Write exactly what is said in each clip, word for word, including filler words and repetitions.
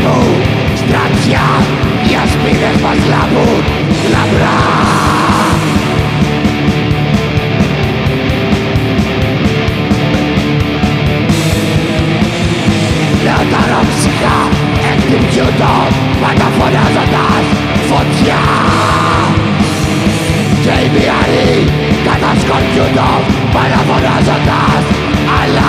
μου στρατιά, οι ασπίδες μας λάμπουν λαμπρά. Λεωταρό ψυχά εκτυπιούντο, πάντα φωνάζοντας φωτιά. Και οι μοιαροί κατασκορπιούντο, πάντα φωνάζοντας αλλά.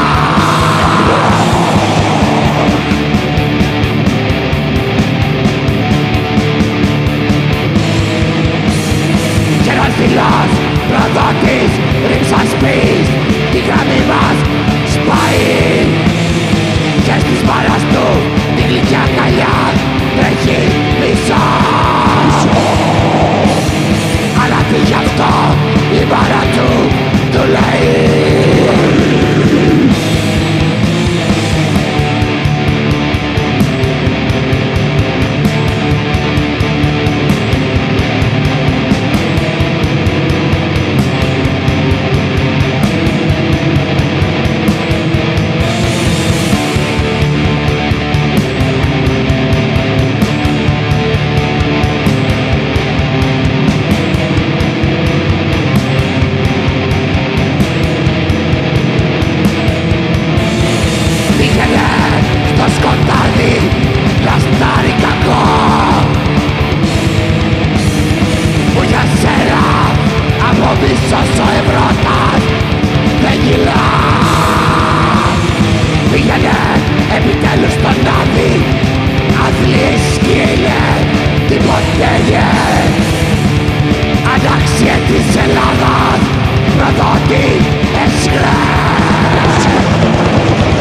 Κι ένας φιλός προδότης ρίψας πεις, τη γραμμή μας σπάει. Και στις μάρας του τη γλυκιά καλιά τρέχει μισό. Αλλά τι γι' αυτό η μάρα του του λέει. Πίσω ο Ευρωτάς δεν γυλά. Πήγαινε επιτέλους στον Άδη, αθλίες σκύλε, τυποτέγε. Αντάξιε της Ελλάδας, προδότη εσχρές.